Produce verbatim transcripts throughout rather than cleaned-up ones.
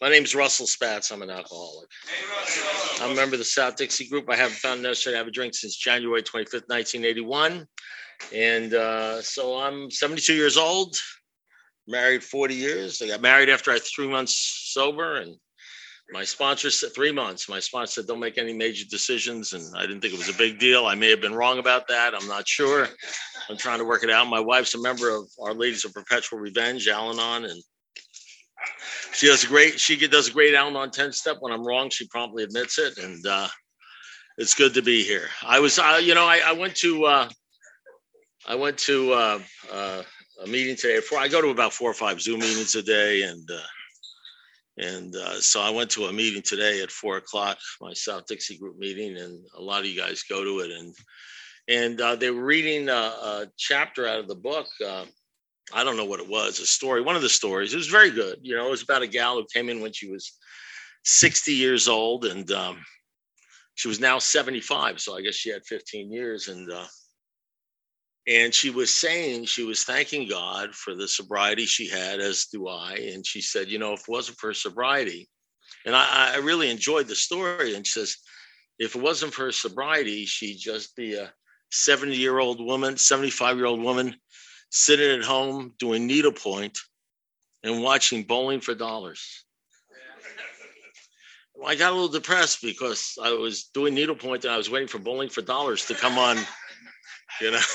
My name's Russell Spatz. I'm an alcoholic. I'm a member of the South Dixie Group. I haven't found it necessary to have a drink since January twenty-fifth, nineteen eighty-one. And uh, so I'm seventy-two years old, married forty years. I got married after I had three months sober. And my sponsor said, three months, my sponsor said, don't make any major decisions. And I didn't think it was a big deal. I may have been wrong about that. I'm not sure. I'm trying to work it out. My wife's a member of Our Ladies of Perpetual Revenge, Al-Anon, and She does a great. She does a great Al-Anon ten step. When I'm wrong, she promptly admits it, and uh, it's good to be here. I was, uh, you know, I, I went to, uh, I went to uh, uh, a meeting today. Four, I go to about four or five Zoom meetings a day, and uh, and uh, so I went to a meeting today at four o'clock, my South Dixie Group meeting, and a lot of you guys go to it, and and uh, they were reading a, a chapter out of the book. Uh, I don't know what it was, a story, one of the stories. It was very good. You know, it was about a gal who came in when she was sixty years old, and um, she was now seventy-five. So I guess she had fifteen years. And uh, and she was saying, she was thanking God for the sobriety she had, as do I. And she said, you know, if it wasn't for her sobriety, and I, I really enjoyed the story. And she says, if it wasn't for her sobriety, she'd just be a seventy-year-old woman, seventy-five-year-old woman, sitting at home doing needlepoint and watching Bowling for Dollars. Well, I got a little depressed because I was doing needlepoint and I was waiting for Bowling for Dollars to come on, you know.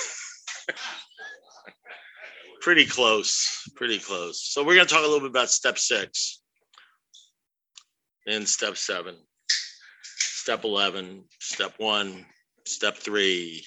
Pretty close, pretty close. So we're going to talk a little bit about step six and step seven, step eleven, step one, step three.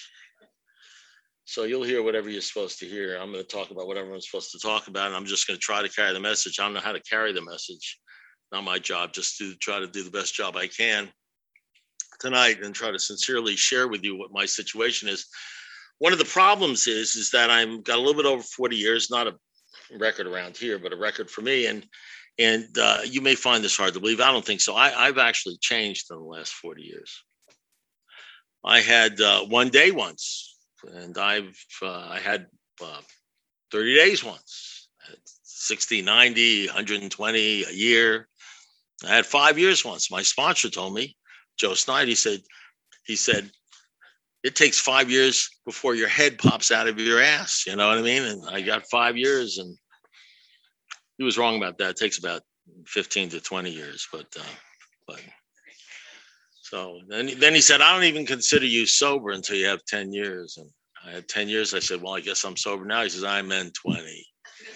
So you'll hear whatever you're supposed to hear. I'm going to talk about whatever I'm supposed to talk about, and I'm just going to try to carry the message. I don't know how to carry the message. Not my job, just to try to do the best job I can tonight and try to sincerely share with you what my situation is. One of the problems is, is that I'm got a little bit over forty years, not a record around here, but a record for me. And and uh, you may find this hard to believe. I don't think so. I, I've actually changed in the last forty years. I had uh, one day once. And I've uh, I had uh, thirty days once, sixty, ninety, one hundred twenty, a year. I had five years once. My sponsor told me, Joe Snyder, he said, he said, it takes five years before your head pops out of your ass. You know what I mean? And I got five years, and he was wrong about that. It takes about fifteen to twenty years. But, uh, but so then, then he said, I don't even consider you sober until you have ten years. And I had ten years. I said, well, I guess I'm sober now. He says, I meant twenty.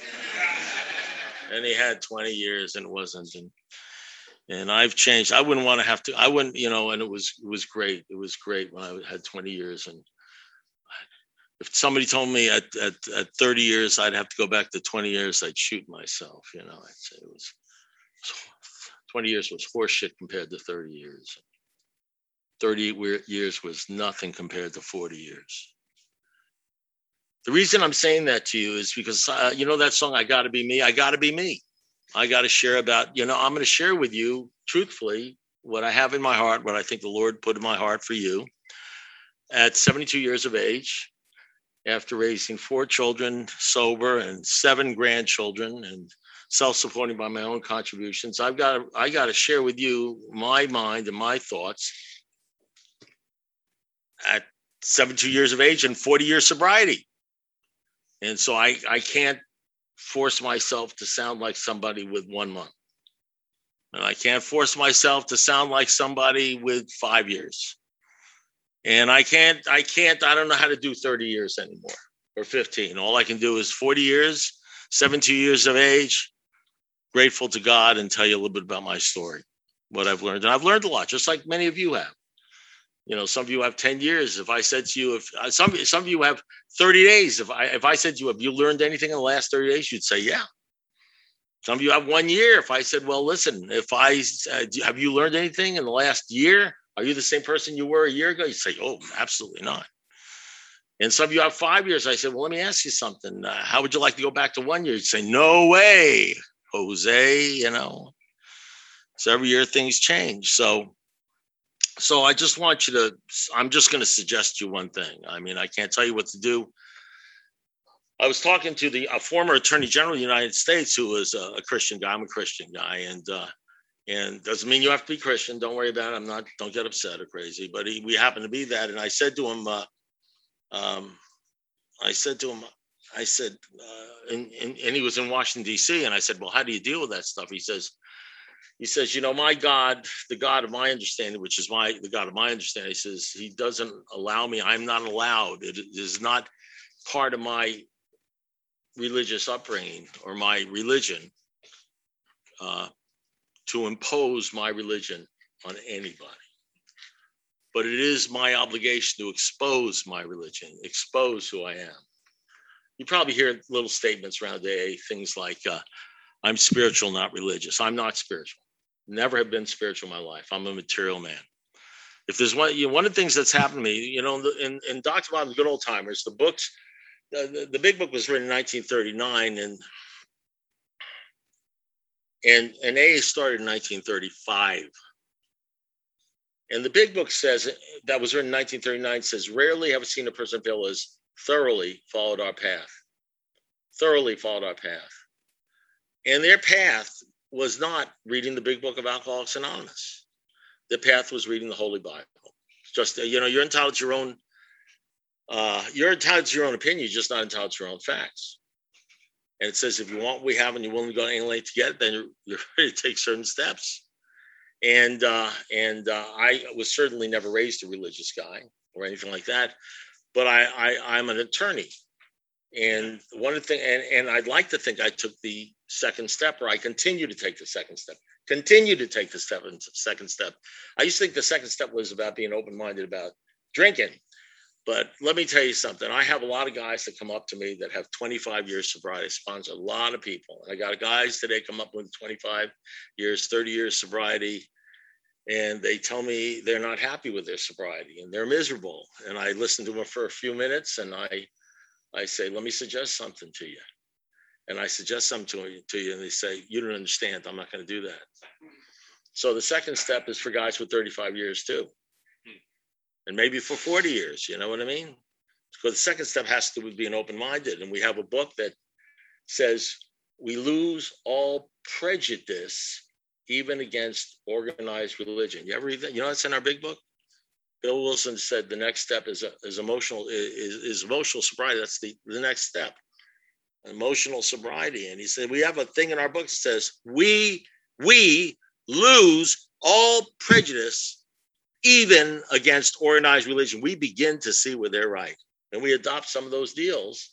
And he had twenty years and it wasn't. And, and I've changed. I wouldn't want to have to, I wouldn't, you know, and it was, it was great. It was great when I had twenty years. And if somebody told me at, at, at thirty years, I'd have to go back to twenty years, I'd shoot myself. You know, I'd say it was twenty years was horseshit compared to thirty years. thirty years was nothing compared to forty years. The reason I'm saying that to you is because, uh, you know, that song, I Gotta Be Me, I Gotta Be Me. I got to share about, you know, I'm going to share with you, truthfully, what I have in my heart, what I think the Lord put in my heart for you. At seventy-two years of age, after raising four children sober and seven grandchildren and self-supporting by my own contributions, I've got to, I got to share with you my mind and my thoughts at seventy-two years of age and forty years sobriety. And so I, I can't force myself to sound like somebody with one month. And I can't force myself to sound like somebody with five years. And I can't, I can't, I don't know how to do thirty years anymore or fifteen. All I can do is forty years, seventy-two years of age, grateful to God, and tell you a little bit about my story, what I've learned. And I've learned a lot, just like many of you have. You know, some of you have ten years. If I said to you, if uh, some, some of you have thirty days, if I, if I said to you, have you learned anything in the last thirty days? You'd say, yeah. Some of you have one year. If I said, well, listen, if I, uh, have you learned anything in the last year? Are you the same person you were a year ago? You'd say, oh, absolutely not. And some of you have five years. I said, well, let me ask you something. Uh, how would you like to go back to one year? You'd say, no way, Jose, you know. So every year things change. So, So I just want you to, I'm just going to suggest you one thing. I mean, I can't tell you what to do. I was talking to the a former Attorney General of the United States who was a, a Christian guy. I'm a Christian guy. And uh, And doesn't mean you have to be Christian. Don't worry about it. I'm not, don't get upset or crazy, but he, we happen to be that. And I said to him, uh, um, I said to him, I said, uh, and, and, and he was in Washington, D C. And I said, well, how do you deal with that stuff? He says, he says, you know, my God, the God of my understanding, which is my, the God of my understanding, he says, he doesn't allow me. I'm not allowed. It is not part of my religious upbringing or my religion uh, to impose my religion on anybody. But it is my obligation to expose my religion, expose who I am. You probably hear little statements around A A, things like, uh, I'm spiritual, not religious. I'm not spiritual. Never have been spiritual in my life. I'm a material man. If there's one, you know, one of the things that's happened to me, you know, in, in Doctor Bob's Good Old Timers, the books, the, the, the big book was written in nineteen thirty-nine, and And, and A A started in nineteen thirty-five. And the big book says, that was written in nineteen thirty-nine, says, rarely have I seen a person feel as thoroughly followed our path. Thoroughly followed our path. And their path was not reading the big book of Alcoholics Anonymous. Their path was reading the Holy Bible. Just, you know, you're entitled to your own, uh, you're entitled to your own opinion, you're just not entitled to your own facts. And it says, if you want what we have and you're willing to go any length to get it, then you're, you're ready to take certain steps. And uh, and uh, I was certainly never raised a religious guy or anything like that, but I, I I'm an attorney. And one of the things, and, and I'd like to think I took the second step, or I continue to take the second step, continue to take the step, second step. I used to think the second step was about being open-minded about drinking. But let me tell you something. I have a lot of guys that come up to me that have twenty-five years sobriety. I sponsor a lot of people. I got guys today come up with twenty-five years, thirty years sobriety, and they tell me they're not happy with their sobriety and they're miserable. And I listen to them for a few minutes, and I, I say, let me suggest something to you. And I suggest something to you, to you, and they say, you don't understand. I'm not going to do that. So the second step is for guys with thirty-five years too. And maybe for forty years, you know what I mean? Because the second step has to do with being open-minded. And we have a book that says we lose all prejudice even against organized religion. You ever read that? You know, that's in our big book. Bill Wilson said the next step is, is emotional is, is emotional sobriety. That's the, the next step, emotional sobriety. And he said, we have a thing in our book that says we, we lose all prejudice even against organized religion. We begin to see where they're right. And we adopt some of those deals.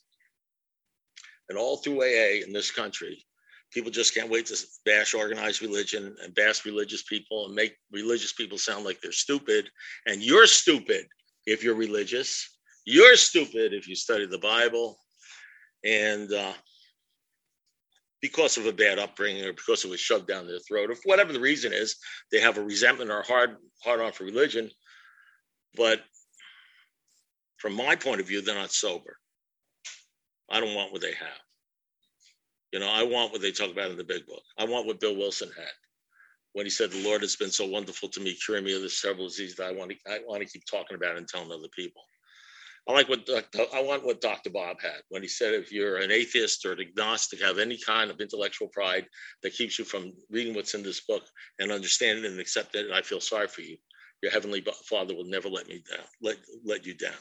And all through A A in this country, people just can't wait to bash organized religion and bash religious people and make religious people sound like they're stupid. And you're stupid if you're religious. You're stupid if you study the Bible. And uh, because of a bad upbringing or because it was shoved down their throat, or for whatever the reason is, they have a resentment or hard, hard on for religion. But from my point of view, they're not sober. I don't want what they have. You know, I want what they talk about in the big book. I want what Bill Wilson had when he said, the Lord has been so wonderful to me, curing me of this terrible disease that I want to, I want to keep talking about it and telling other people. I like what I want what Doctor Bob had when he said, if you're an atheist or an agnostic, have any kind of intellectual pride that keeps you from reading what's in this book and understanding it and accepting it, and I feel sorry for you. Your heavenly Father will never let me down, let let you down.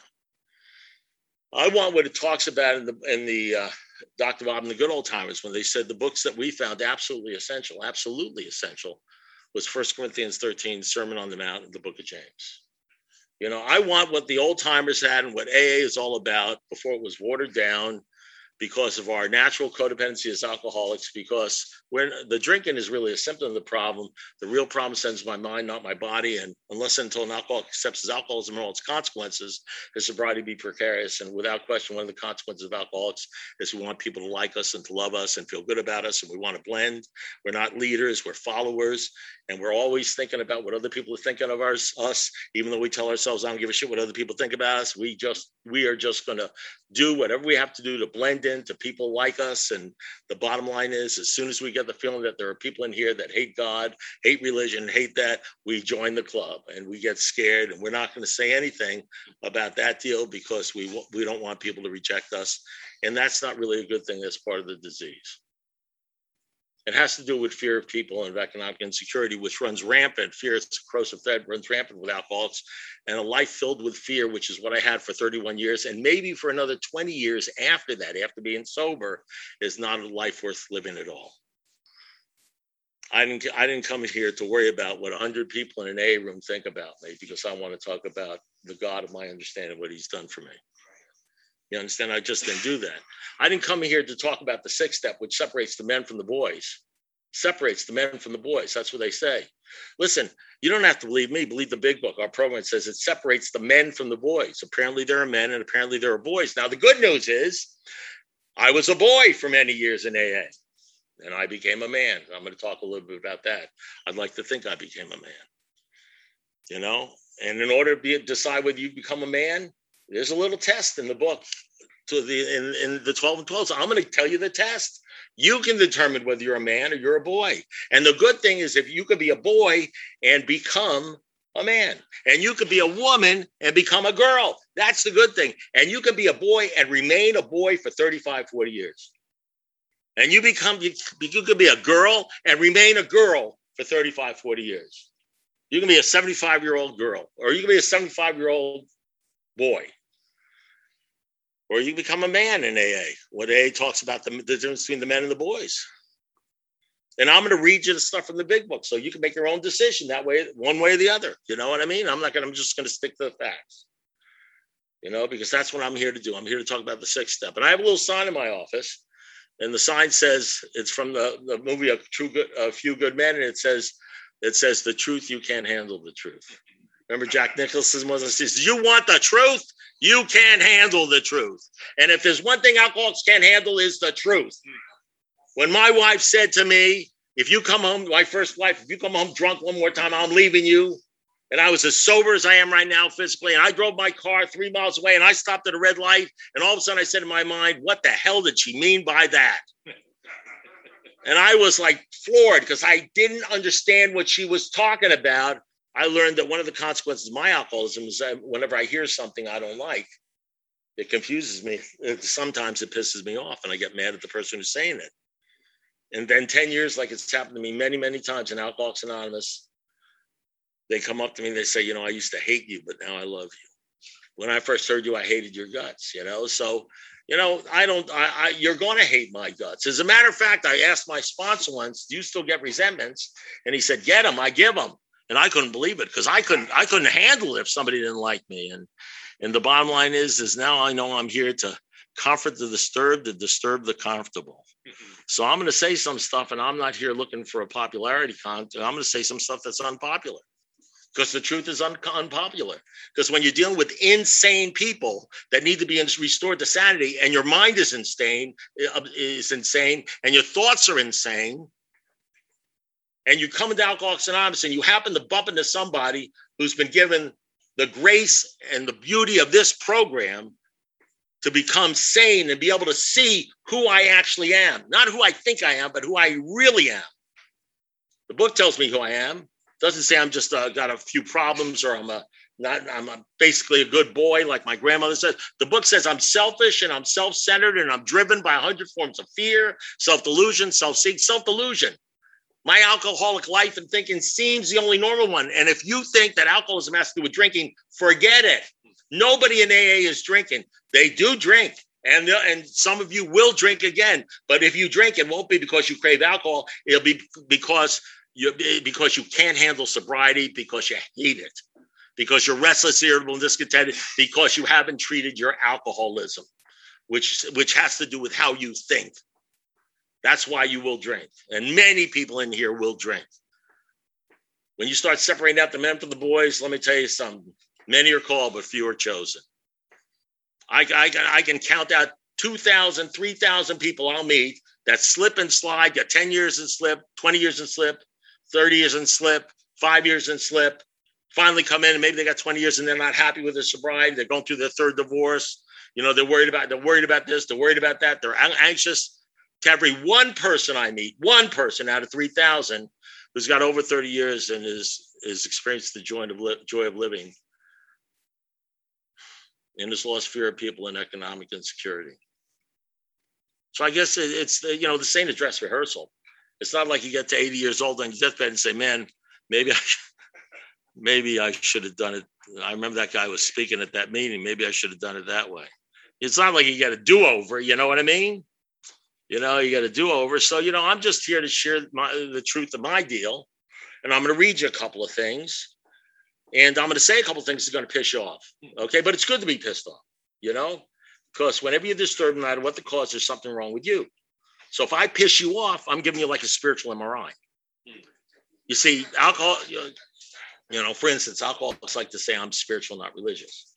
I want what it talks about in the in the uh, Doctor Bob and the Good Old Timers when they said the books that we found absolutely essential, absolutely essential, was First Corinthians thirteen, Sermon on the Mount, and the Book of James. You know, I want what the old timers had and what A A is all about before it was watered down because of our natural codependency as alcoholics, because when the drinking is really a symptom of the problem. The real problem sends my mind, not my body. And unless and until an alcoholic accepts his alcoholism and all its consequences, his sobriety be precarious. And without question, one of the consequences of alcoholics is we want people to like us and to love us and feel good about us. And we want to blend. We're not leaders, we're followers. And we're always thinking about what other people are thinking of us, us, even though we tell ourselves, I don't give a shit what other people think about us. We just, we are just going to do whatever we have to do to blend into people like us. And the bottom line is, as soon as we get the feeling that there are people in here that hate God, hate religion, hate that, we join the club and we get scared. And we're not going to say anything about that deal because we, we don't want people to reject us. And that's not really a good thing. That's part of the disease. It has to do with fear of people and of economic insecurity, which runs rampant. Fear is a corrosive thread, runs rampant with alcoholics, and a life filled with fear, which is what I had for thirty-one years, and maybe for another twenty years after that, after being sober, is not a life worth living at all. I didn't, I didn't come here to worry about what one hundred people in an A room think about me, because I want to talk about the God of my understanding, what he's done for me. You understand? I just didn't do that. I didn't come here to talk about the sixth step, which separates the men from the boys. Separates the men from the boys. That's what they say. Listen, you don't have to believe me. Believe the big book. Our program says it separates the men from the boys. Apparently there are men and apparently there are boys. Now, the good news is I was a boy for many years in A A, and I became a man. I'm going to talk a little bit about that. I'd like to think I became a man, you know, and in order to be, decide whether you become a man, there's a little test in the book to the in, in the twelve and twelve. So I'm going to tell you the test. You can determine whether you're a man or you're a boy. And the good thing is if you could be a boy and become a man, and you could be a woman and become a girl, that's the good thing. And you can be a boy and remain a boy for thirty-five, forty years. And you become, you, you could be a girl and remain a girl for thirty-five, forty years. You can be a seventy-five-year-old girl, or you can be a seventy-five-year-old boy, or you become a man in A A. What A A talks about the, the difference between the men and the boys. And I'm going to read you the stuff from the big book so you can make your own decision that way, one way or the other. You know what I mean? I'm not going to, I'm just going to stick to the facts, you know, because that's what I'm here to do. I'm here to talk about the sixth step. And I have a little sign in my office, and the sign says, it's from the, the movie A True Good, A Few Good Men. And it says, it says, the truth, you can't handle the truth. Remember Jack Nicholson was, says, you want the truth? You can't handle the truth. And if there's one thing alcoholics can't handle is the truth. When my wife said to me, if you come home, my first wife, if you come home drunk one more time, I'm leaving you. And I was as sober as I am right now physically. And I drove my car three miles away and I stopped at a red light. And all of a sudden I said in my mind, what the hell did she mean by that? And I was like floored because I didn't understand what she was talking about. I learned that one of the consequences of my alcoholism is that whenever I hear something I don't like, it confuses me. Sometimes it pisses me off and I get mad at the person who's saying it. And then ten years, like it's happened to me many, many times in Alcoholics Anonymous, they come up to me and they say, you know, I used to hate you, but now I love you. When I first heard you, I hated your guts, you know? So, you know, I don't, I, I you're going to hate my guts. As a matter of fact, I asked my sponsor once, do you still get resentments? And he said, get them, I give them. And I couldn't believe it because I couldn't, I couldn't handle it if somebody didn't like me. And, and the bottom line is, is now I know I'm here to comfort the disturbed, to disturb the comfortable. Mm-hmm. So I'm going to say some stuff, and I'm not here looking for a popularity contest. I'm going to say some stuff that's unpopular because the truth is un- unpopular. Because when you're dealing with insane people that need to be restored to sanity, and your mind is insane, is insane, and your thoughts are insane, and you come into Alcoholics Anonymous and you happen to bump into somebody who's been given the grace and the beauty of this program to become sane and be able to see who I actually am. Not who I think I am, but who I really am. The book tells me who I am. It doesn't say I'm just uh, got a few problems or I'm a not I'm a, basically a good boy like my grandmother says. The book says I'm selfish and I'm self-centered and I'm driven by a hundred forms of fear, self-delusion, self-seek, self-delusion. My alcoholic life and thinking seems the only normal one. And if you think that alcoholism has to do with drinking, forget it. Nobody in A A is drinking. They do drink. And, and some of you will drink again. But if you drink, it won't be because you crave alcohol. It'll be because you, because you can't handle sobriety, because you hate it, because you're restless, irritable, and discontented, because you haven't treated your alcoholism, which, which has to do with how you think. That's why you will drink. And many people in here will drink. When you start separating out the men from the boys, let me tell you something. Many are called, but few are chosen. I, I, I can count out two thousand, three thousand people I'll meet that slip and slide, get ten years and slip, twenty years and slip, thirty years and slip, five years and slip, finally come in and maybe they got twenty years and they're not happy with their sobriety. They're going through their third divorce. You know, they're worried about, they're worried about this, they're worried about that. They're anxious. To every one person I meet, one person out of three thousand who's got over thirty years and is, is experienced the joy of, li- joy of living and has lost fear of people and economic insecurity. So I guess it, it's, the, you know, the same dress rehearsal. It's not like you get to eighty years old on your deathbed and say, man, maybe I, maybe I should have done it. I remember that guy was speaking at that meeting. Maybe I should have done it that way. It's not like you get a do-over. You know what I mean? You know, you got a do-over. So, you know, I'm just here to share my, the truth of my deal. And I'm going to read you a couple of things. And I'm going to say a couple of things that are going to piss you off. Okay. But it's good to be pissed off, you know, because whenever you're disturbed, no matter what the cause, there's something wrong with you. So if I piss you off, I'm giving you like a spiritual M R I. You see, alcohol, you know, you know, for instance, alcoholics like to say I'm spiritual, not religious.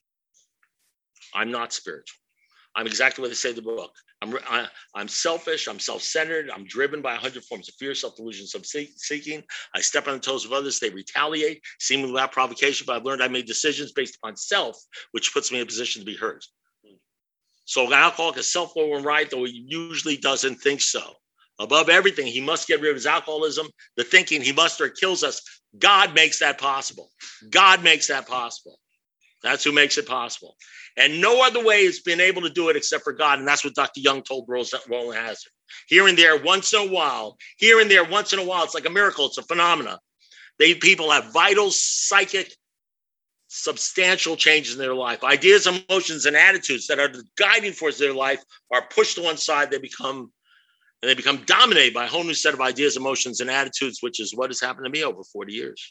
I'm not spiritual. I'm exactly what they say in the book. I'm I, I'm selfish. I'm self-centered. I'm driven by a hundred forms of fear, self-delusion, self-seeking. I step on the toes of others. They retaliate, seemingly without provocation. But I've learned I made decisions based upon self, which puts me in a position to be heard. So an alcoholic is self-will and right, though he usually doesn't think so. Above everything, he must get rid of his alcoholism, the thinking he must or it kills us. God makes that possible. God makes that possible. That's who makes it possible. And no other way has been able to do it except for God. And that's what Doctor Young told Roland Hazard. Here and there, once in a while, here and there, once in a while, it's like a miracle. It's a phenomena. They people have vital, psychic, substantial changes in their life. Ideas, emotions, and attitudes that are the guiding force of their life are pushed to one side. They become and they become dominated by a whole new set of ideas, emotions, and attitudes, which is what has happened to me over forty years.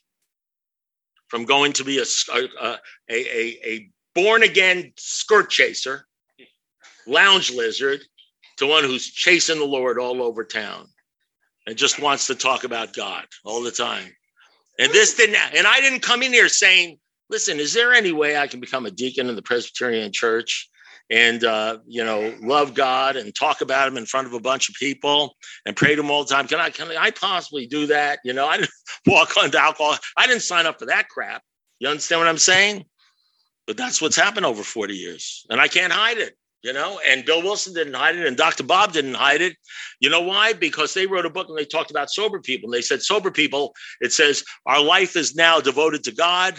From going to be a, a, a, a born-again skirt chaser, lounge lizard, to one who's chasing the Lord all over town and just wants to talk about God all the time. And this didn't, and I didn't come in here saying, listen, is there any way I can become a deacon in the Presbyterian Church and, uh, you know, love God and talk about him in front of a bunch of people and pray to him all the time? Can I, can I possibly do that? You know, I didn't walk onto alcohol. I didn't sign up for that crap. You understand what I'm saying? But that's what's happened over forty years. And I can't hide it, you know, and Bill Wilson didn't hide it. And Doctor Bob didn't hide it. You know why? Because they wrote a book and they talked about sober people. And they said, sober people, it says, our life is now devoted to God.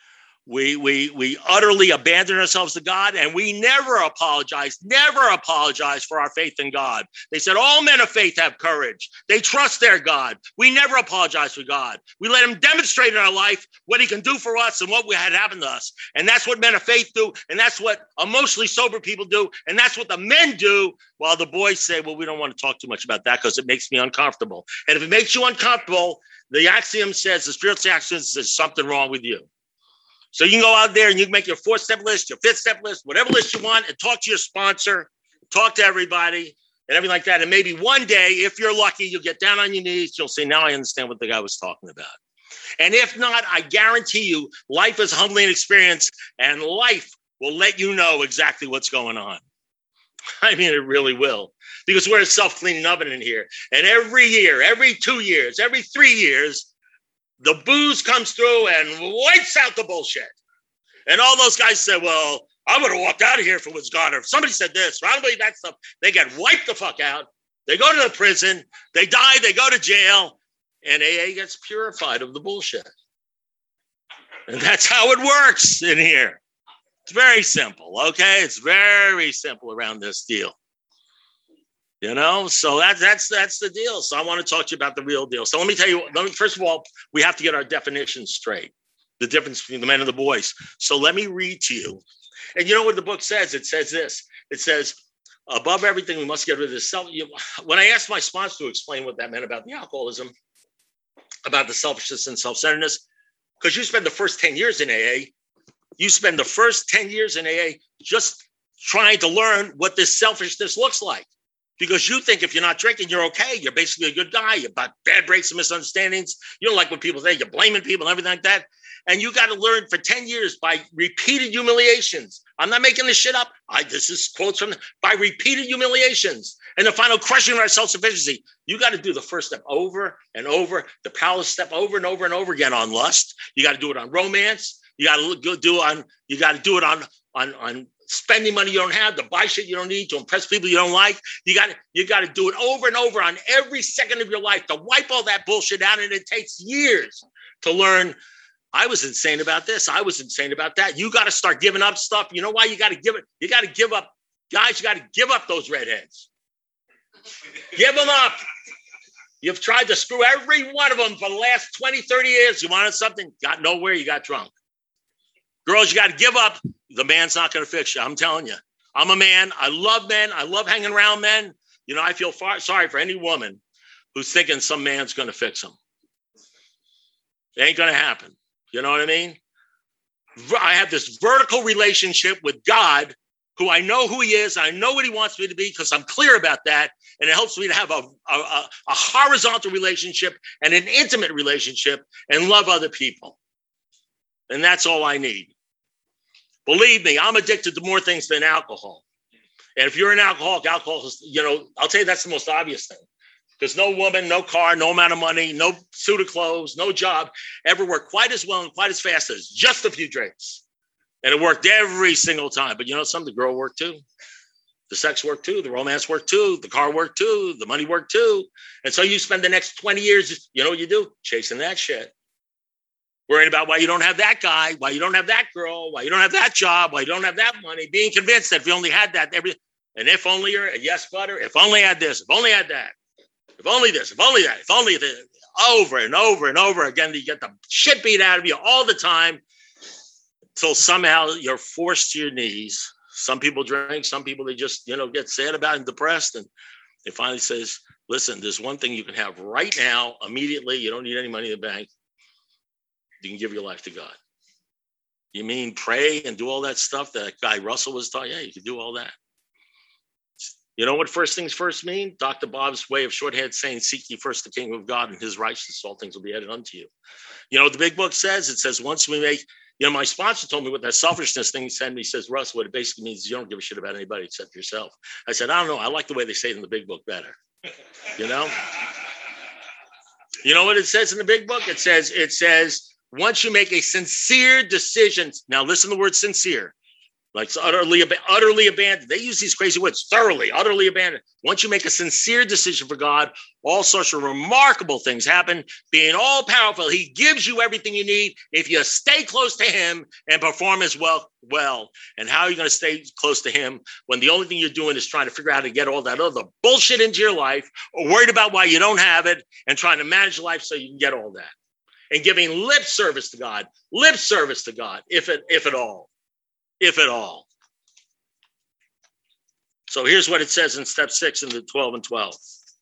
We we we utterly abandon ourselves to God, and we never apologize, never apologize for our faith in God. They said all men of faith have courage. They trust their God. We never apologize for God. We let him demonstrate in our life what he can do for us and what had happened to us. And that's what men of faith do, and that's what emotionally sober people do, and that's what the men do, while the boys say, well, we don't want to talk too much about that because it makes me uncomfortable. And if it makes you uncomfortable, the axiom says, the spiritual axiom says there's something wrong with you. So you can go out there and you can make your fourth-step list, your fifth-step list, whatever list you want, and talk to your sponsor, talk to everybody, and everything like that. And maybe one day, if you're lucky, you'll get down on your knees. You'll say, now I understand what the guy was talking about. And if not, I guarantee you, life is a humbling experience, and life will let you know exactly what's going on. I mean, it really will. Because we're a self-cleaning oven in here. And every year, every two years, every three years, the booze comes through and wipes out the bullshit. And all those guys said, well, I would have walked out of here if it was gone. Or if somebody said this, or I don't believe that stuff. They get wiped the fuck out. They go to the prison. They die. They go to jail. And A A gets purified of the bullshit. And that's how it works in here. It's very simple, okay? It's very simple around this deal. You know, so that's that's that's the deal. So I want to talk to you about the real deal. So let me tell you, let me, first of all, we have to get our definitions straight, the difference between the men and the boys. So let me read to you. And you know what the book says? It says this. It says, above everything, we must get rid of this self. You, when I asked my sponsor to explain what that meant about the alcoholism, about the selfishness and self-centeredness, because you spend the first ten years in A A, you spend the first ten years in A A just trying to learn what this selfishness looks like. Because you think if you're not drinking, you're okay. You're basically a good guy. You've got bad breaks and misunderstandings. You don't like what people say. You're blaming people and everything like that. And you got to learn for ten years by repeated humiliations. I'm not making this shit up. I, this is quotes from, by repeated humiliations and the final crushing of our self-sufficiency. You got to do the first step over and over, the powerless step over and over and over again on lust. You got to do it on romance. You got to do it on, you got to do it on, on, on, spending money you don't have, to buy shit you don't need, to impress people you don't like. You got to you got to do it over and over on every second of your life to wipe all that bullshit out. And it takes years to learn. I was insane about this. I was insane about that. You got to start giving up stuff. You know why you got to give it? You got to give up. Guys, you got to give up those redheads. Give them up. You've tried to screw every one of them for the last twenty, thirty years. You wanted something, got nowhere, you got drunk. Girls, you got to give up. The man's not going to fix you. I'm telling you. I'm a man. I love men. I love hanging around men. You know, I feel far, sorry for any woman who's thinking some man's going to fix them. It ain't going to happen. You know what I mean? I have this vertical relationship with God, who I know who he is. I know what he wants me to be because I'm clear about that. And it helps me to have a, a, a horizontal relationship and an intimate relationship and love other people. And that's all I need. Believe me, I'm addicted to more things than alcohol. And if you're an alcoholic, alcohol is, you know, I'll tell you that's the most obvious thing. There's no woman, no car, no amount of money, no suit of clothes, no job ever worked quite as well and quite as fast as just a few drinks. And it worked every single time. But you know something? The girl worked too. The sex worked too. The romance worked too. The car worked too. The money worked too. And so you spend the next twenty years, you know what you do? Chasing that shit. Worrying about why you don't have that guy, why you don't have that girl, why you don't have that job, why you don't have that money. Being convinced that if you only had that, every, and if only you're a yes butter, if only I had this, if only I had that, if only this, if only that, if only this, over and over and over again, you get the shit beat out of you all the time. Until somehow you're forced to your knees. Some people drink, some people, they just, you know, get sad about it and depressed. And it finally says, listen, there's one thing you can have right now, immediately. You don't need any money in the bank. You can give your life to God. You mean pray and do all that stuff that guy Russell was talking? Yeah, you can do all that. You know what first things first mean? Doctor Bob's way of shorthand saying, seek ye first the kingdom of God and his righteousness, all things will be added unto you. You know what the big book says? It says, once we make, you know, my sponsor told me what that selfishness thing said. He says, Russ, what it basically means is you don't give a shit about anybody except yourself. I said, I don't know. I like the way they say it in the big book better. You know? You know what it says in the big book? It says, it says, once you make a sincere decision, now listen to the word sincere, like it's utterly, utterly abandoned. They use these crazy words, thoroughly, utterly abandoned. Once you make a sincere decision for God, all sorts of remarkable things happen. Being all powerful, he gives you everything you need if you stay close to him and perform as well. Well, and how are you going to stay close to him when the only thing you're doing is trying to figure out how to get all that other bullshit into your life, or worried about why you don't have it and trying to manage life so you can get all that, and giving lip service to God, lip service to God, if it, if at all. If at all. So here's what it says in step six in the twelve and twelve.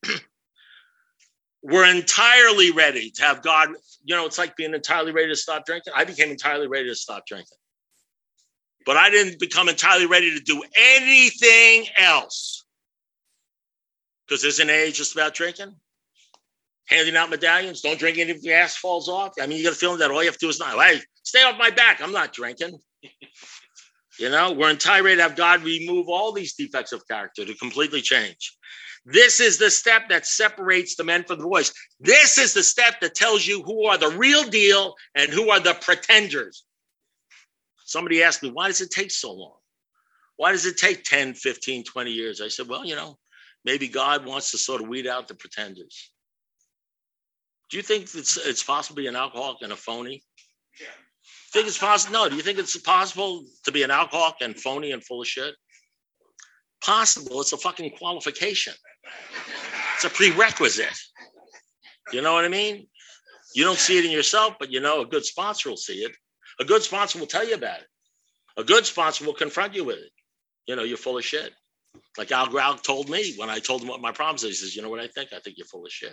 We're entirely ready to have God. You know, it's like being entirely ready to stop drinking. I became entirely ready to stop drinking. But I didn't become entirely ready to do anything else. Because isn't A A just about drinking? Handing out medallions, don't drink any if your ass falls off. I mean, you got a feeling that all you have to do is not, hey, stay off my back. I'm not drinking. You know, we're entirely ready to have God remove all these defects of character to completely change. This is the step that separates the men from the boys. This is the step that tells you who are the real deal and who are the pretenders. Somebody asked me, why does it take so long? Why does it take ten, fifteen, twenty years? I said, well, you know, maybe God wants to sort of weed out the pretenders. Do you think it's, it's possible to be an alcoholic and a phony? Yeah. Think it's possible? No. Do you think it's possible to be an alcoholic and phony and full of shit? Possible. It's a fucking qualification. It's a prerequisite. You know what I mean? You don't see it in yourself, but you know a good sponsor will see it. A good sponsor will tell you about it. A good sponsor will confront you with it. You know, you're full of shit. Like Al Grau told me when I told him what my problems are. He says, you know what I think? I think you're full of shit.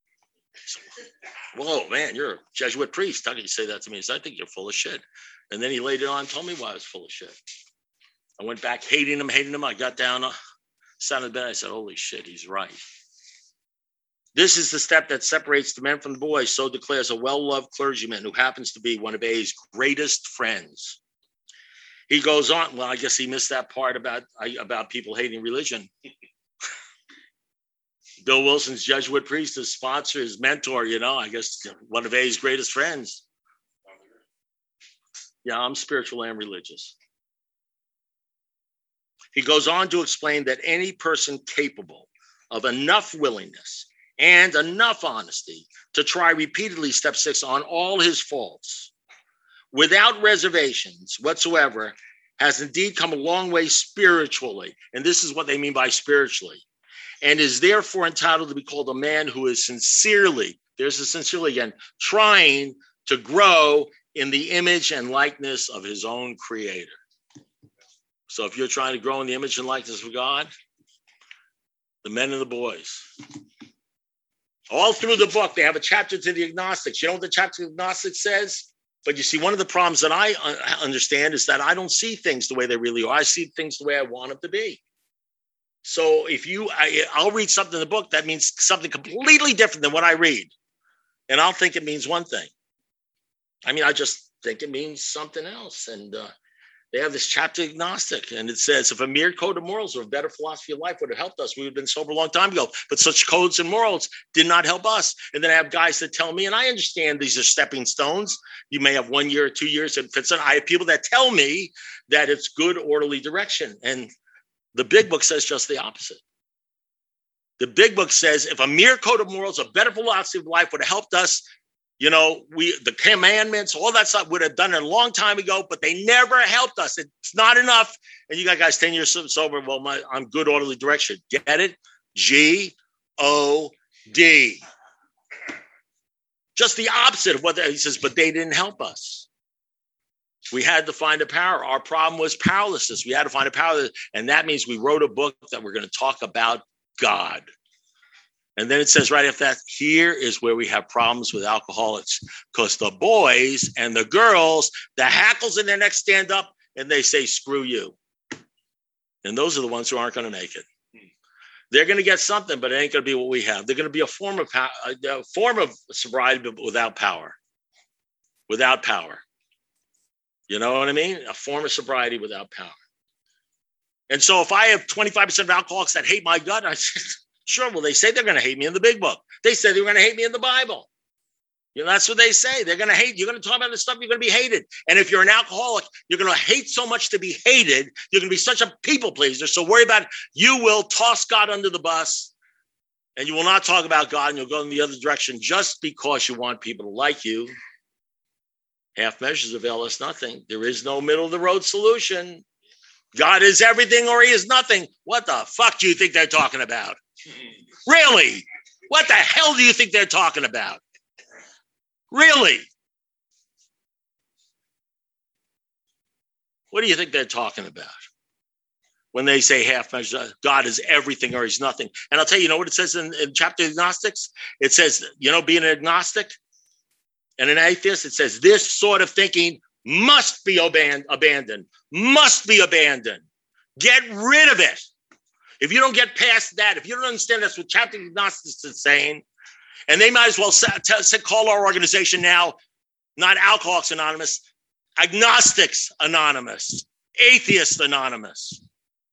Whoa, man, you're a Jesuit priest. How can you say that to me? He said, I think you're full of shit. And then he laid it on and told me why I was full of shit. I went back hating him, hating him. I got down, uh, sat in the bed. I said, holy shit, he's right. This is the step that separates the men from the boys. So declares a well-loved clergyman who happens to be one of A's greatest friends. He goes on. Well, I guess he missed that part about, about people hating religion. Bill Wilson's Jesuit priest, his sponsor, his mentor, you know, I guess one of A's greatest friends. Yeah, I'm spiritual and religious. He goes on to explain that any person capable of enough willingness and enough honesty to try repeatedly step six on all his faults without reservations whatsoever has indeed come a long way spiritually. And this is what they mean by spiritually. and is therefore entitled to be called a man who is sincerely, there's the sincerely again, trying to grow in the image and likeness of his own creator. So if you're trying to grow in the image and likeness of God, the men and the boys, all through the book, they have a chapter to the agnostics. You know what the chapter to the agnostics says? But you see, one of the problems that I understand is that I don't see things the way they really are. I see things the way I want them to be. So if you, I, I'll read something in the book that means something completely different than what I read. And I'll think it means one thing. I mean, I just think it means something else. And uh, they have this chapter agnostic. And it says, if a mere code of morals or a better philosophy of life would have helped us, we would have been sober a long time ago. But such codes and morals did not help us. And then I have guys that tell me, and I understand these are stepping stones. You may have one year or two years. It fits in. I have people that tell me that it's good, orderly direction. And the big book says just the opposite. The big book says, if a mere code of morals, a better philosophy of life would have helped us, you know, we, the commandments, all that stuff would have done it a long time ago, but they never helped us. It's not enough. And you got guys ten years sober. Well, my, I'm good, orderly direction. Get it? G O D. Just the opposite of what he says, but they didn't help us. We had to find a power. Our problem was powerlessness. We had to find a power. And that means we wrote a book that we're going to talk about God. And then it says right after that, here is where we have problems with alcoholics, because the boys and the girls, the hackles in their neck stand up and they say, screw you. And those are the ones who aren't going to make it. They're going to get something, but it ain't going to be what we have. They're going to be a form of power, a form of sobriety, but without power. Without power. You know what I mean? A form of sobriety without power. And so if I have twenty-five percent of alcoholics that hate my gut, I said, sure, well, they say they're going to hate me in the big book. They say they're going to hate me in the Bible. You know, that's what they say. They're going to hate. You're going to talk about this stuff, you're going to be hated. And if you're an alcoholic, you're going to hate so much to be hated. You're going to be such a people pleaser. So worry about it. You will toss God under the bus, and you will not talk about God, and you'll go in the other direction just because you want people to like you. Half measures avail us nothing. There is no middle of the road solution. God is everything or he is nothing. What the fuck do you think they're talking about? Really? What the hell do you think they're talking about? Really? What do you think they're talking about when they say half measure? God is everything or he's nothing. And I'll tell you, you know what it says in, in chapter agnostics? It says, you know, being an agnostic and an atheist, it says this sort of thinking must be aban- abandoned, must be abandoned. Get rid of it. If you don't get past that, if you don't understand that's what chapter agnostics is saying, and they might as well say, say, call our organization now, not Alcoholics Anonymous, Agnostics Anonymous, Atheists Anonymous.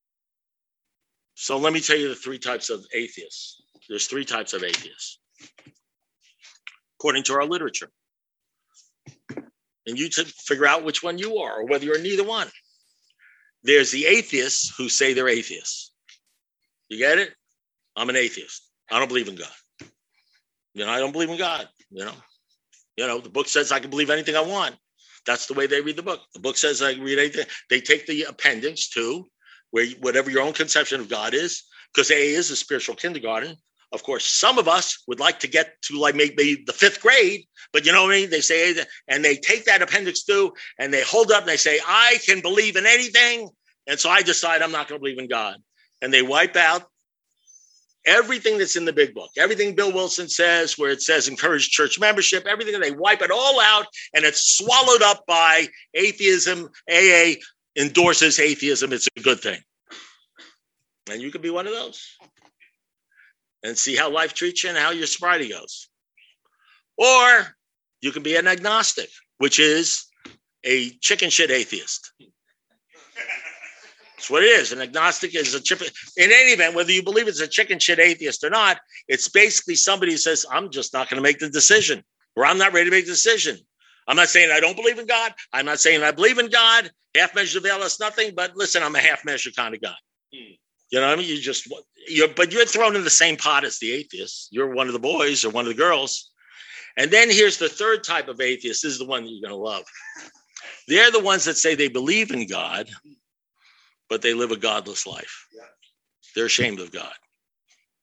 So let me tell you the three types of atheists. There's three types of atheists, according to our literature. And you to figure out which one you are or whether you're neither one. There's the atheists who say they're atheists. You get it? I'm an atheist. I don't believe in God. You know, I don't believe in God. You know, you know, the book says I can believe anything I want. That's the way they read the book. The book says I can read anything. They take the appendix to where whatever your own conception of God is, because A is a spiritual kindergarten. Of course, some of us would like to get to like maybe the fifth grade, but you know what I mean? They say, and they take that appendix too, and they hold up and they say, I can believe in anything. And so I decide I'm not going to believe in God. And they wipe out everything that's in the big book, everything Bill Wilson says, where it says encourage church membership, everything, they wipe it all out, and it's swallowed up by atheism. A A endorses atheism. It's a good thing. And you could be one of those. And see how life treats you and how your sobriety goes. Or you can be an agnostic, which is a chicken shit atheist. That's what it is. An agnostic is a chicken. In any event, whether you believe it's a chicken shit atheist or not, it's basically somebody who says, I'm just not going to make the decision, or I'm not ready to make the decision. I'm not saying I don't believe in God. I'm not saying I believe in God. Half measure avail us nothing. But listen, I'm a half measure kind of guy. Hmm. You know what I mean? You just, you're, but you're thrown in the same pot as the atheists. You're one of the boys or one of the girls. And then here's the third type of atheist. This is the one that you're going to love. They're the ones that say they believe in God, but they live a godless life. They're ashamed of God.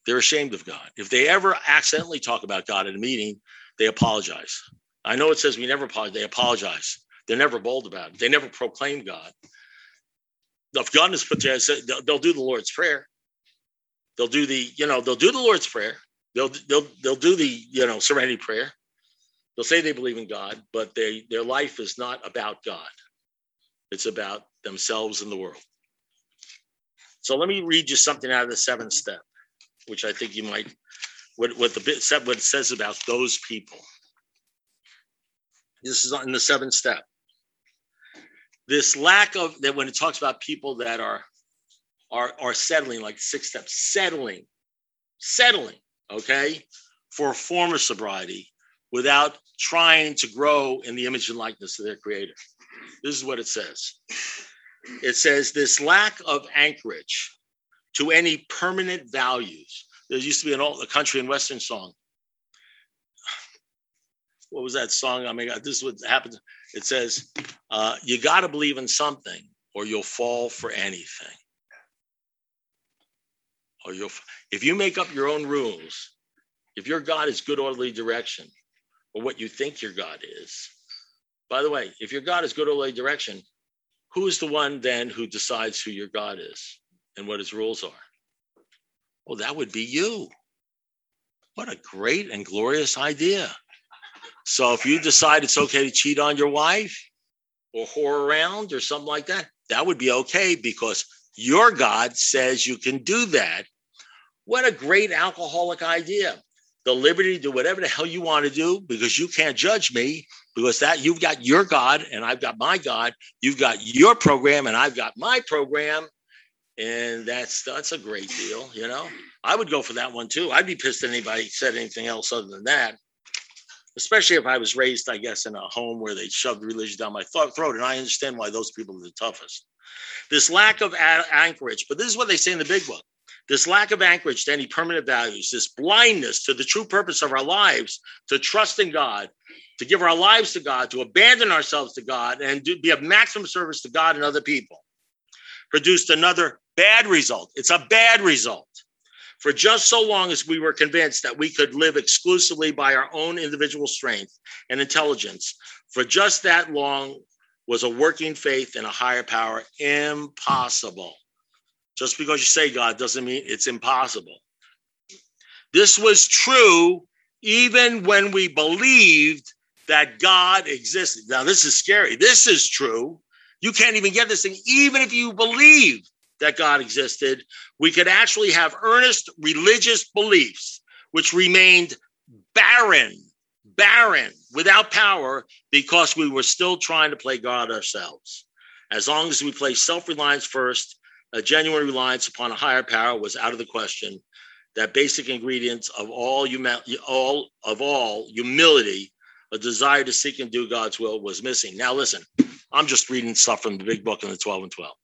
they're ashamed of God. If they ever accidentally talk about God at a meeting, they apologize. I know it says we never apologize. They apologize. They're never bold about it. They never proclaim God. If God is put there, they'll, they'll do the Lord's Prayer. They'll do the, you know, they'll do the Lord's Prayer. They'll they'll they'll do the, you know, serenity prayer. They'll say they believe in God, but they their life is not about God. It's about themselves and the world. So let me read you something out of the seventh step, which I think you might, what, what the bit what it says about those people. This is in the seventh step. This lack of, that when it talks about people that are, are, are settling, like six steps, settling, settling, okay, for a form of sobriety without trying to grow in the image and likeness of their creator. This is what it says. It says this lack of anchorage to any permanent values. There used to be an old a country and western song. What was that song? I mean, this is what happens. It says, uh, you got to believe in something or you'll fall for anything. Or you'll, if you make up your own rules, if your God is good orderly direction, or what you think your God is. By the way, if your God is good orderly direction, who is the one then who decides who your God is and what his rules are? Well, that would be you. What a great and glorious idea. So if you decide it's okay to cheat on your wife or whore around or something like that, that would be okay because your God says you can do that. What a great alcoholic idea. The liberty to do whatever the hell you want to do because you can't judge me because that you've got your God and I've got my God. You've got your program and I've got my program. And that's that's a great deal, you know. I would go for that one too. I'd be pissed if anybody said anything else other than that. Especially if I was raised, I guess, in a home where they shoved religion down my th- throat. And I understand why those people are the toughest. This lack of a- anchorage, but this is what they say in the big book. This lack of anchorage to any permanent values, this blindness to the true purpose of our lives, to trust in God, to give our lives to God, to abandon ourselves to God, and do, be of maximum service to God and other people, produced another bad result. It's a bad result. For just so long as we were convinced that we could live exclusively by our own individual strength and intelligence, for just that long was a working faith in a higher power impossible. Just because you say God doesn't mean it's impossible. This was true even when we believed that God existed. Now, this is scary. This is true. You can't even get this thing. Even if you believe that God existed, we could actually have earnest religious beliefs, which remained barren, barren, without power, because we were still trying to play God ourselves. As long as we placed self-reliance first, a genuine reliance upon a higher power was out of the question. That basic ingredients of all, hum- all of all humility, a desire to seek and do God's will, was missing. Now, listen, I'm just reading stuff from the big book in the twelve and twelve.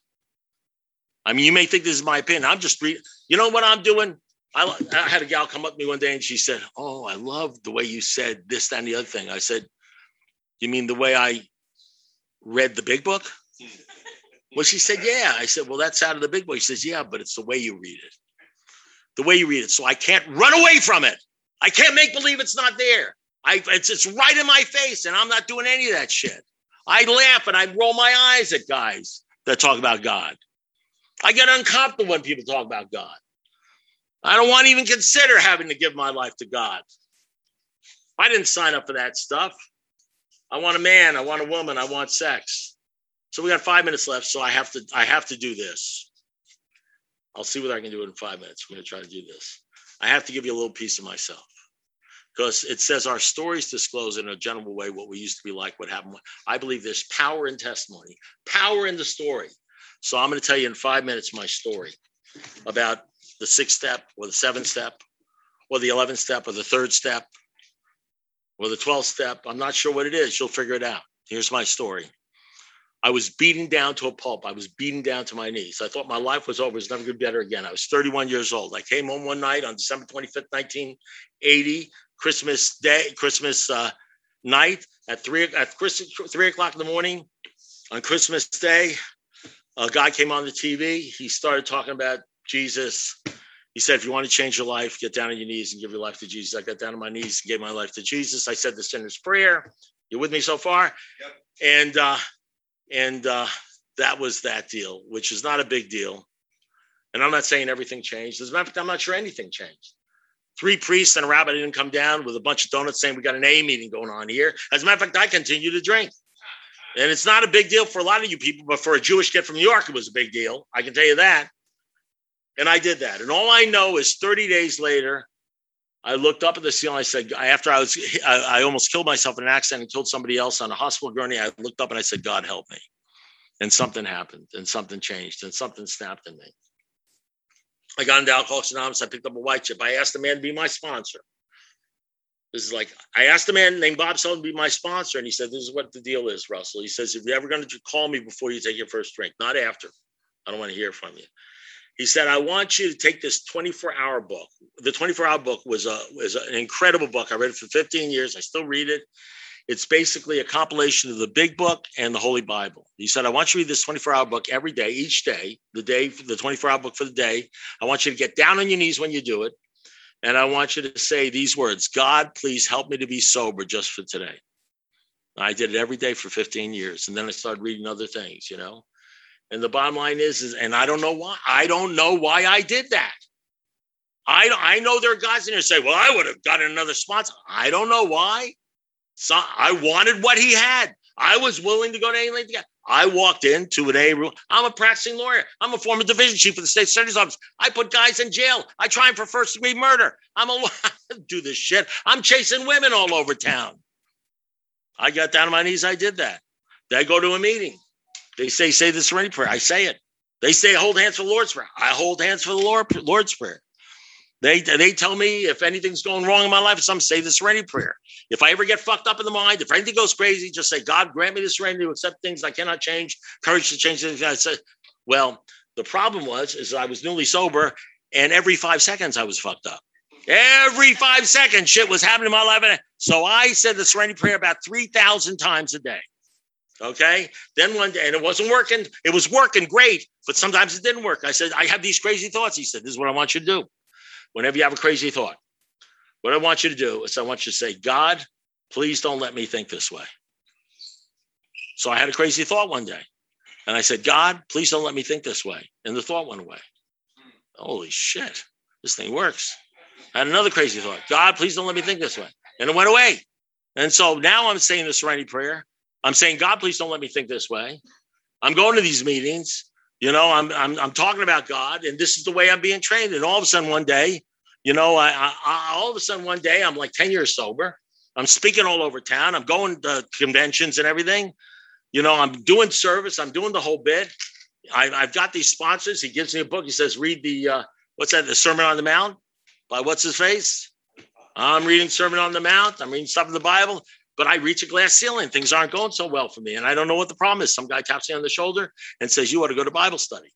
I mean, you may think this is my opinion. I'm just reading. You know what I'm doing? I, I had a gal come up to me one day and she said, oh, I love the way you said this, that, and the other thing. I said, you mean the way I read the big book? Well, she said, yeah. I said, well, that's out of the big book. She says, yeah, but it's the way you read it. The way you read it. So I can't run away from it. I can't make believe it's not there. I, it's, it's right in my face and I'm not doing any of that shit. I laugh and I roll my eyes at guys that talk about God. I get uncomfortable when people talk about God. I don't want to even consider having to give my life to God. I didn't sign up for that stuff. I want a man. I want a woman. I want sex. So we got five minutes left. So I have to, I have to do this. I'll see what I can do in five minutes. We're going to try to do this. I have to give you a little piece of myself because it says our stories disclose in a general way what we used to be like, what happened. I believe there's power in testimony, power in the story. So I'm going to tell you in five minutes my story about the sixth step or the seventh step or the eleventh step or the third step or the twelfth step. I'm not sure what it is. You'll figure it out. Here's my story. I was beaten down to a pulp. I was beaten down to my knees. I thought my life was over. It was never going to be better again. I was thirty-one years old. I came home one night on December twenty-fifth, nineteen eighty, Christmas Day, Christmas uh, night at three at Christmas, three o'clock in the morning on Christmas Day. A guy came on the T V. He started talking about Jesus. He said, if you want to change your life, get down on your knees and give your life to Jesus. I got down on my knees and gave my life to Jesus. I said the sinner's prayer. You with me so far? Yep. And uh, and uh, that was that deal, which is not a big deal. And I'm not saying everything changed. As a matter of fact, I'm not sure anything changed. Three priests and a rabbi didn't come down with a bunch of donuts saying we got an A meeting going on here. As a matter of fact, I continue to drink. And it's not a big deal for a lot of you people, but for a Jewish kid from New York, it was a big deal. I can tell you that. And I did that. And all I know is thirty days later, I looked up at the ceiling. I said, after I was, I, I almost killed myself in an accident and killed somebody else on a hospital gurney. I looked up and I said, God, help me. And something happened and something changed and something snapped in me. I got into Alcoholics Anonymous. I picked up a white chip. I asked the man to be my sponsor. This is like, I asked a man named Bob Sullivan to be my sponsor. And he said, this is what the deal is, Russell. He says, if you're ever going to call me before you take your first drink, not after. I don't want to hear from you. He said, I want you to take this twenty-four hour book. The twenty-four hour book was a was an incredible book. I read it for fifteen years. I still read it. It's basically a compilation of the Big Book and the Holy Bible. He said, I want you to read this twenty-four hour book every day, each day, the day, the twenty-four hour book for the day. I want you to get down on your knees when you do it. And I want you to say these words, God, please help me to be sober just for today. I did it every day for fifteen years. And then I started reading other things, you know. And the bottom line is, is, and I don't know why, I don't know why I did that. I, I know there are guys in here say, well, I would have gotten another sponsor. I don't know why. So I wanted what he had. I was willing to go to any length. I walked into an A room. I'm a practicing lawyer. I'm a former division chief of the state attorney's office. I put guys in jail. I try them for first degree murder. I'm a I do this shit. I'm chasing women all over town. I got down on my knees. I did that. Then I go to a meeting. They say, say the Serenity Prayer. I say it. They say, hold hands for the Lord's Prayer. I hold hands for the Lord, Lord's Prayer. They, they tell me if anything's going wrong in my life, some say the Serenity Prayer. If I ever get fucked up in the mind, if anything goes crazy, just say, God, grant me the serenity to accept things I cannot change, courage to change things. I said, well, the problem was, is I was newly sober, and every five seconds I was fucked up. Every five seconds, shit was happening in my life. So I said the Serenity Prayer about three thousand times a day. Okay. Then one day, and it wasn't working. It was working great, but sometimes it didn't work. I said, I have these crazy thoughts. He said, this is what I want you to do. Whenever you have a crazy thought, what I want you to do is I want you to say, God, please don't let me think this way. So I had a crazy thought one day. And I said, God, please don't let me think this way. And the thought went away. Holy shit. This thing works. I had another crazy thought. God, please don't let me think this way. And it went away. And so now I'm saying the Serenity Prayer. I'm saying, God, please don't let me think this way. I'm going to these meetings. You know, I'm I'm I'm talking about God, and this is the way I'm being trained. And all of a sudden, one day, you know, I, I all of a sudden one day, I'm like ten years sober. I'm speaking all over town. I'm going to conventions and everything. You know, I'm doing service. I'm doing the whole bit. I, I've got these sponsors. He gives me a book. He says, read the uh, what's that? The Sermon on the Mount by what's his face. I'm reading Sermon on the Mount. I'm reading stuff in the Bible. But I reach a glass ceiling. Things aren't going so well for me. And I don't know what the problem is. Some guy taps me on the shoulder and says, you ought to go to Bible study.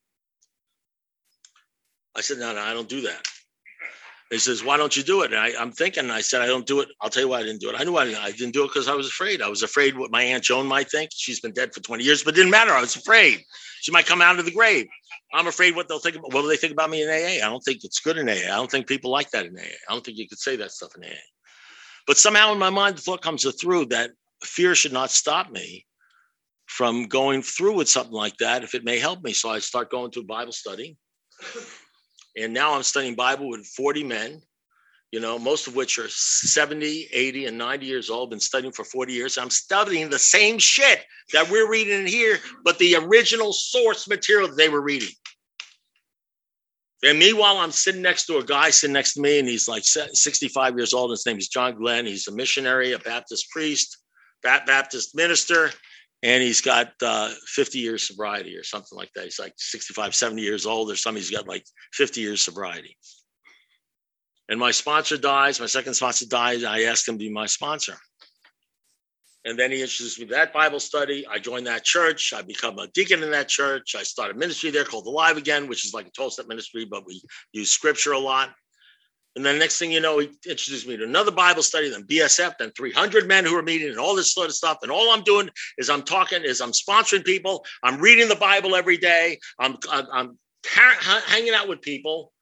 I said, no, no, I don't do that. He says, why don't you do it? And I, I'm thinking, I said, I don't do it. I'll tell you why I didn't do it. I knew I didn't, I didn't do it because I was afraid. I was afraid what my Aunt Joan might think. She's been dead for twenty years, but it didn't matter. I was afraid. She might come out of the grave. I'm afraid what they'll think about. What do they think about me in A A? I don't think it's good in A A. I don't think people like that in A A. I don't think you could say that stuff in A A. But somehow in my mind, the thought comes through that fear should not stop me from going through with something like that if it may help me. So I start going to a Bible study. And now I'm studying Bible with forty men, you know, most of which are seventy, eighty, and ninety years old, been studying for forty years. I'm studying the same shit that we're reading in here, but the original source material that they were reading. And meanwhile, I'm sitting next to a guy sitting next to me, and he's like sixty-five years old. His name is John Glenn. He's a missionary, a Baptist priest, Baptist minister, and he's got uh, fifty years sobriety or something like that. He's like sixty-five, seventy years old or something. He's got like fifty years sobriety. And my sponsor dies. My second sponsor dies. I asked him to be my sponsor. And then he introduced me to that Bible study. I joined that church. I become a deacon in that church. I started a ministry there called Alive Again, which is like a twelve-step ministry, but we use scripture a lot. And then next thing you know, he introduced me to another Bible study, then B S F, then three hundred men who are meeting and all this sort of stuff. And all I'm doing is I'm talking, is I'm sponsoring people. I'm reading the Bible every day. I'm, I'm, I'm hanging out with people.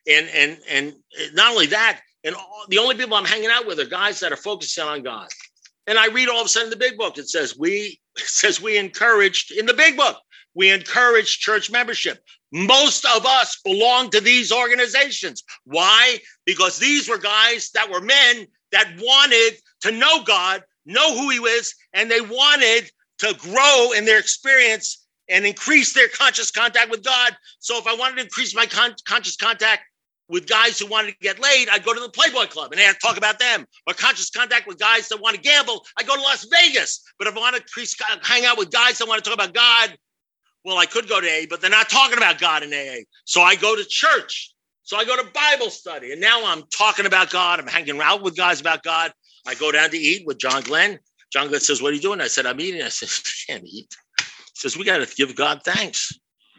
And, and, and not only that, and all, the only people I'm hanging out with are guys that are focusing on God. And I read all of a sudden the big book. It says we, it says we encouraged in the big book, we encourage church membership. Most of us belong to these organizations. Why? Because these were guys that were men that wanted to know God, know who he is, and they wanted to grow in their experience and increase their conscious contact with God. So if I wanted to increase my con- conscious contact with guys who wanted to get laid, I'd go to the Playboy Club and I'd talk about them. Or conscious contact with guys that want to gamble, I go to Las Vegas. But if I want to hang out with guys that want to talk about God, well, I could go to A A, but they're not talking about God in A A. So I go to church. So I go to Bible study. And now I'm talking about God. I'm hanging out with guys about God. I go down to eat with John Glenn. John Glenn says, what are you doing? I said, I'm eating. I said, I can't eat. He says, we got to give God thanks.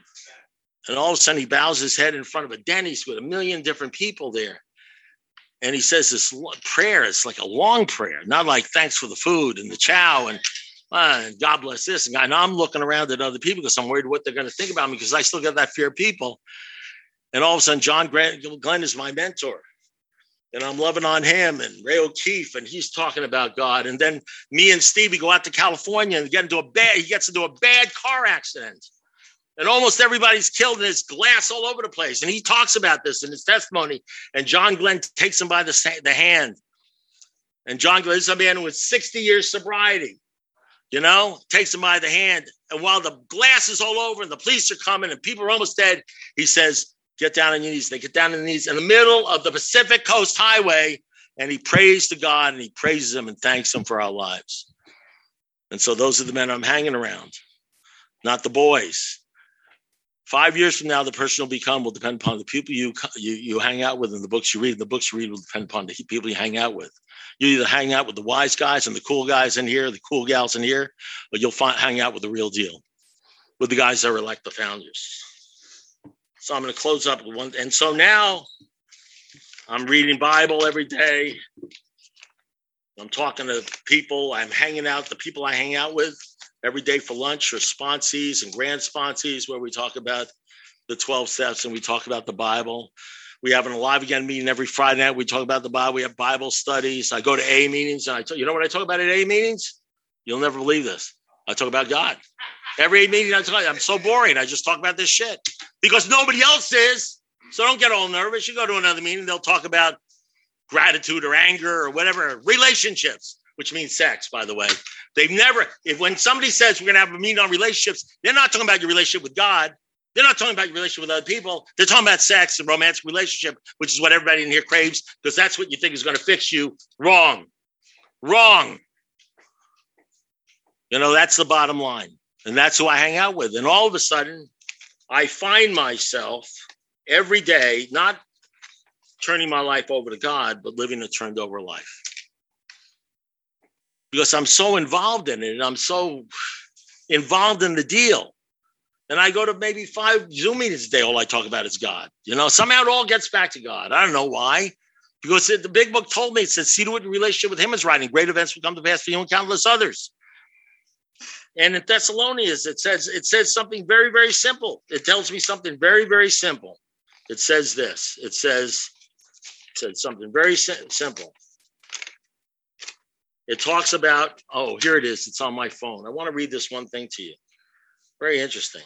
And all of a sudden he bows his head in front of a Denny's with a million different people there. And he says this prayer, it's like a long prayer, not like thanks for the food and the chow and uh, God bless this. And I'm looking around at other people because I'm worried what they're going to think about me because I still got that fear of people. And all of a sudden, John Glenn is my mentor. And I'm loving on him and Ray O'Keefe, and he's talking about God. And then me and Stevie go out to California and get into a bad, he gets into a bad car accident. And almost everybody's killed and there's glass all over the place. And he talks about this in his testimony. And John Glenn takes him by the, the hand. And John Glenn is a man with sixty years sobriety, you know, takes him by the hand. And while the glass is all over and the police are coming and people are almost dead, he says, get down on your knees. They get down on their knees in the middle of the Pacific Coast Highway. And he prays to God and he praises him and thanks him for our lives. And so those are the men I'm hanging around, not the boys. Five years from now, the person you'll become will depend upon the people you, you you hang out with and the books you read. And the books you read will depend upon the people you hang out with. You either hang out with the wise guys and the cool guys in here, the cool gals in here, or you'll find, hang out with the real deal, with the guys that are like the founders. So I'm going to close up with one. And so now I'm reading Bible every day. I'm talking to people. I'm hanging out, the people I hang out with. Every day for lunch or sponsees and grand sponsees where we talk about the twelve steps and we talk about the Bible. We have an Alive Again meeting every Friday night. We talk about the Bible. We have Bible studies. I go to A A meetings. And I talk, you know what I talk about at A A meetings? You'll never believe this. I talk about God. Every A A meeting I talk, I'm so boring. I just talk about this shit because nobody else is. So don't get all nervous. You go to another meeting, they'll talk about gratitude or anger or whatever, relationships, which means sex, by the way. They've never, if when somebody says we're going to have a meeting on relationships, they're not talking about your relationship with God. They're not talking about your relationship with other people. They're talking about sex and romantic relationship, which is what everybody in here craves because that's what you think is going to fix you. Wrong. Wrong. You know, that's the bottom line. And that's who I hang out with. And all of a sudden, I find myself every day not turning my life over to God, but living a turned over life. Because I'm so involved in it and I'm so involved in the deal. And I go to maybe five Zoom meetings a day. All I talk about is God. You know, somehow it all gets back to God. I don't know why. Because the big book told me, it said, see to it in relationship with him is right. And great events will come to pass for you and countless others. And in Thessalonians, it says, it says something very, very simple. It tells me something very, very simple. It says this. It says, it says something very sim- simple. It talks about, oh, here it is. It's on my phone. I want to read this one thing to you. Very interesting.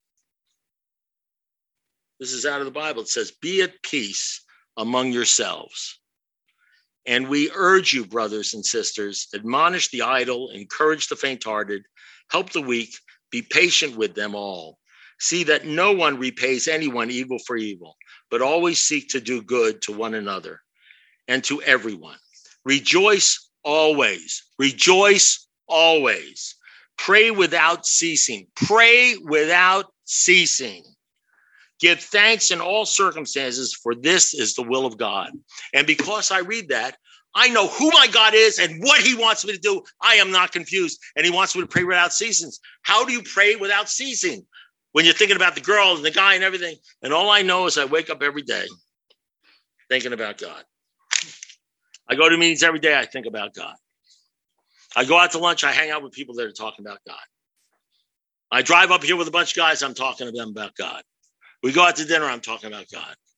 This is out of the Bible. It says, be at peace among yourselves. And we urge you, brothers and sisters, admonish the idle, encourage the faint-hearted, help the weak, be patient with them all. See that no one repays anyone evil for evil, but always seek to do good to one another and to everyone. Rejoice always. Rejoice always. Pray without ceasing. Pray without ceasing. Give thanks in all circumstances, for this is the will of God. And because I read that, I know who my God is and what he wants me to do. I am not confused. And he wants me to pray without ceasing. How do you pray without ceasing? When you're thinking about the girl and the guy and everything. And all I know is I wake up every day thinking about God. I go to meetings every day. I think about God. I go out to lunch. I hang out with people that are talking about God. I drive up here with a bunch of guys. I'm talking to them about God. We go out to dinner. I'm talking about God.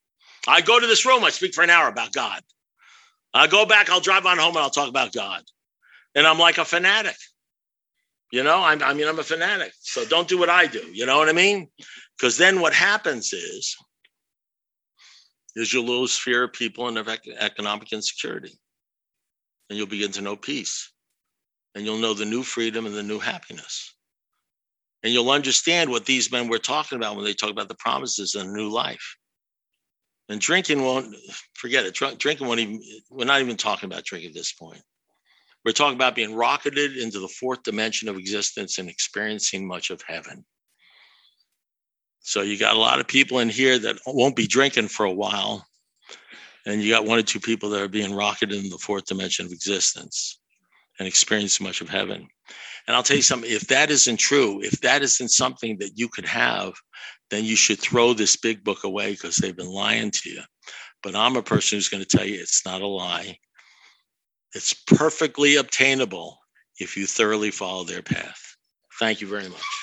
I go to this room, I speak for an hour about God. I go back, I'll drive on home and I'll talk about God. And I'm like a fanatic. You know, I'm, I mean, I'm a fanatic. So don't do what I do. You know what I mean? Because then what happens is, is you'll lose fear of people and of economic insecurity. And you'll begin to know peace. And you'll know the new freedom and the new happiness. And you'll understand what these men were talking about when they talk about the promises and a new life. And drinking won't, forget it. Drinking won't even, we're not even talking about drinking at this point. We're talking about being rocketed into the fourth dimension of existence and experiencing much of heaven. So you got a lot of people in here that won't be drinking for a while. And you got one or two people that are being rocketed in the fourth dimension of existence and experiencing much of heaven. And I'll tell you something, if that isn't true, if that isn't something that you could have, then you should throw this big book away because they've been lying to you. But I'm a person who's going to tell you it's not a lie. It's perfectly obtainable if you thoroughly follow their path. Thank you very much.